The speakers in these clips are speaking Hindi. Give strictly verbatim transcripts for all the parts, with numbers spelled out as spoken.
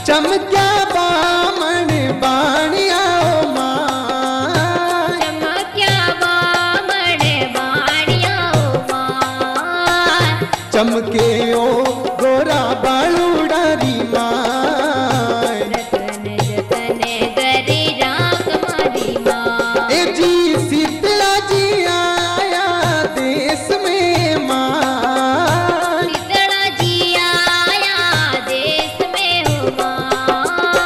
चमक्या बामण बाणिया ओ मां, चमक्या बामण बाणिया ओ मां, चमके ओ गोरा बालूड़ा री मां, जतन जतन गरी राख मारी मां। ए जी शीतला जी आया देश में मां, शीतला जी आया देश में हो मां।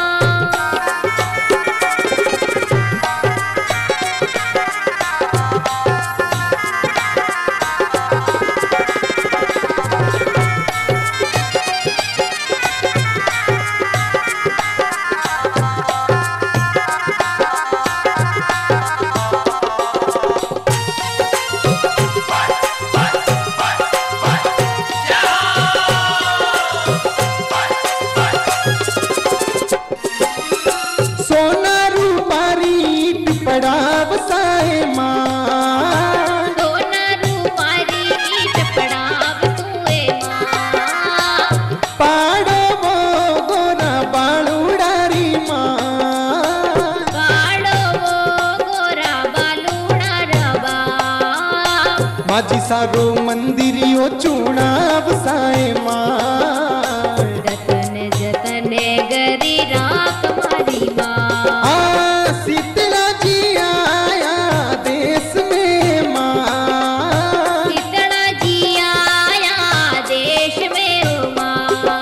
सोना रूपारी पिपड़ा बसाए मां, सोना रूपारी रीत पड़ाव तुए मां, पाड़ो वो गोरा बालूड़ा री मां, काड़ो वो गोरा बालूड़ा रवा। माझी सारो मंदिरियो चूड़ा बसाए मां, जतन जतन गरी राख मारी मां। आ शीतला जी आया देश में मां, शीतला जी आया देश में हो मां।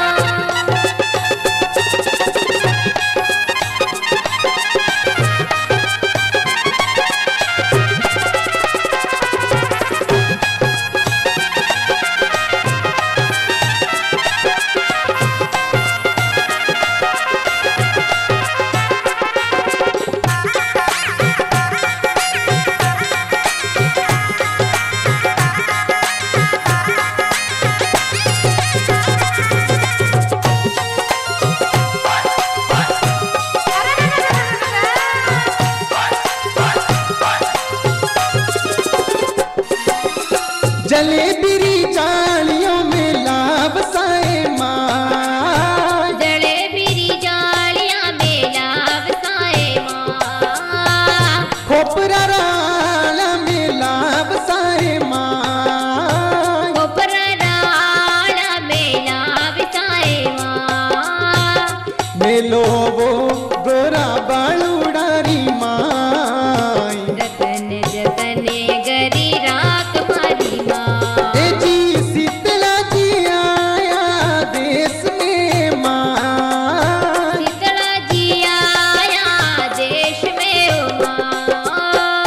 जलेबी चालियों में लाभ साए मां, जलेबी जालियां में लाभ साए मां, खोपरा राला में लाभ साए मां, कोपरा राला में लाभ साए मां। मेलो वो गोरा बालूड़ा री मां, जतन जतन गरी राख मारी मां। ए जी शीतला जी आया देश में मां, शीतला जी आया देश में हो मां।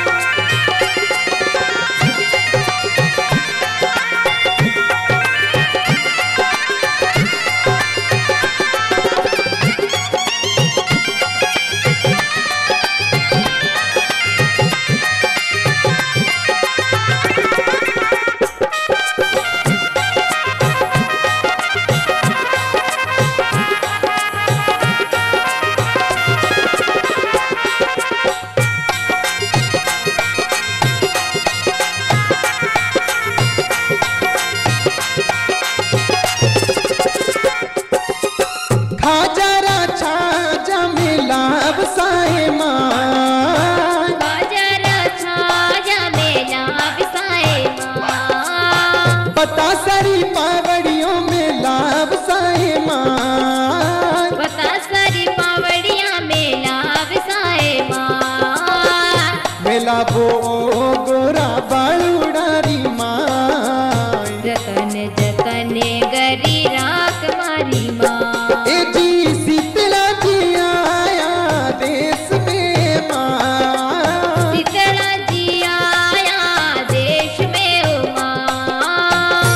खाजा छाजा में लाभ साए मां, बाजार छाया में लाभ साए मां। बतासरी पावड़ियों में लाभ साए मां, बता सारी पावड़िया में लाभ साए मां। मेला वो गोरा बालूड़ा री मां, जतन जतन गरी राख मारी मां। ए जी शीतला जी आया देश में मां, शीतला जी आया देश में हो मां।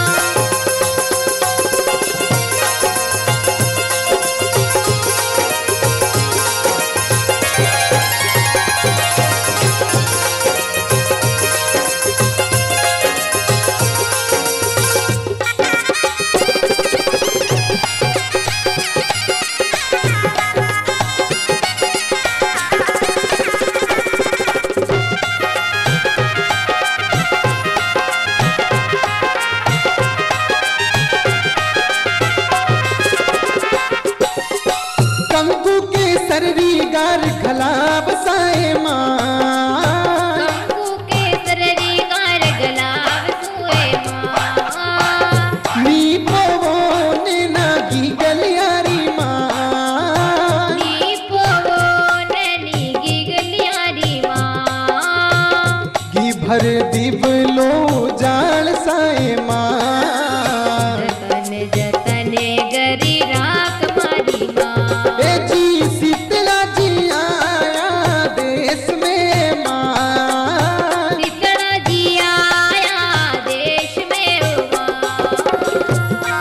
सररी गार खलाब साए मां कंकु के सररी गार गलाव सुए मां नी पोवो ने नागी गलियारी मां नी पोवो नैनी की गलियारी मां गी भर दिवलो जाल साए मां जतन जतन गरी राख मारी मां ए जी शीतला जी आया देश में मां शीतला जी आया देश में ओ मां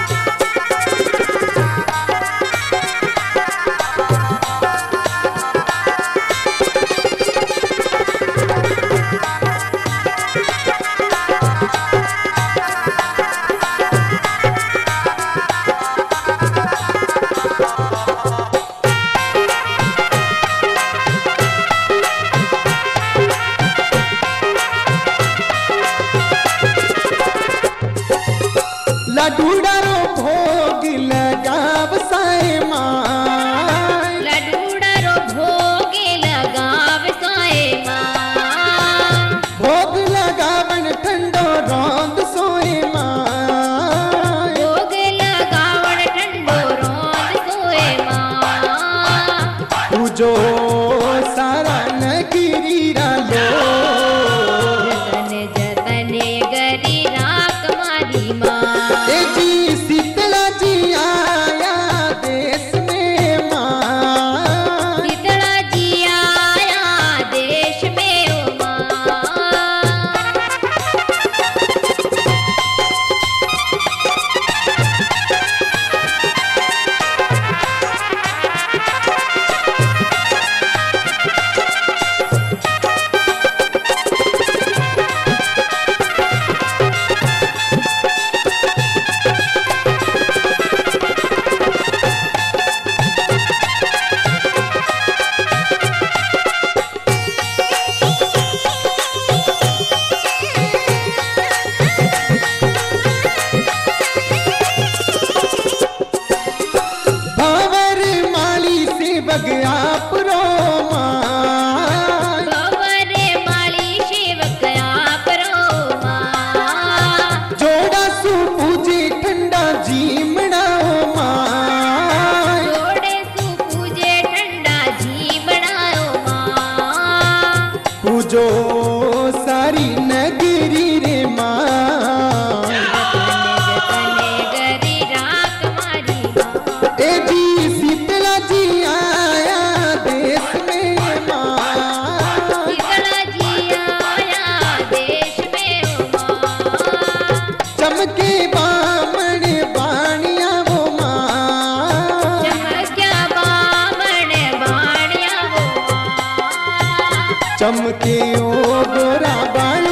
लडूडारो भोग लगाव साए मां लडूडारो भोगे लगाव साए मां भोग लगावन ठंडो रोंद सोए मां भोग लगावण ठंडो रोंद सोए मां पूजो सारा नगिरी रालो जतन जतन गरी राख मारी मां ए जी शीतला जी आया देश में मां शीतला जी आया देश में ओ मां भंवर माली से बगयाप रो मां भंवरे माली सेवक आप रो मां जोड़ा सु पूजे ठंडा जी मनाओ मां जोड़े सु पूजे ठंडा जी बनाओ मां पूजो सारी नगरी रे मां जतन गरी राख मारी मां ए जी शीतला जी आया देश में मां शीतला जी आया देश में ओ मां चमके बामण बाणिया वो मां चमक्या बामण बाणिया वो मां चमके ओ गोरा बाण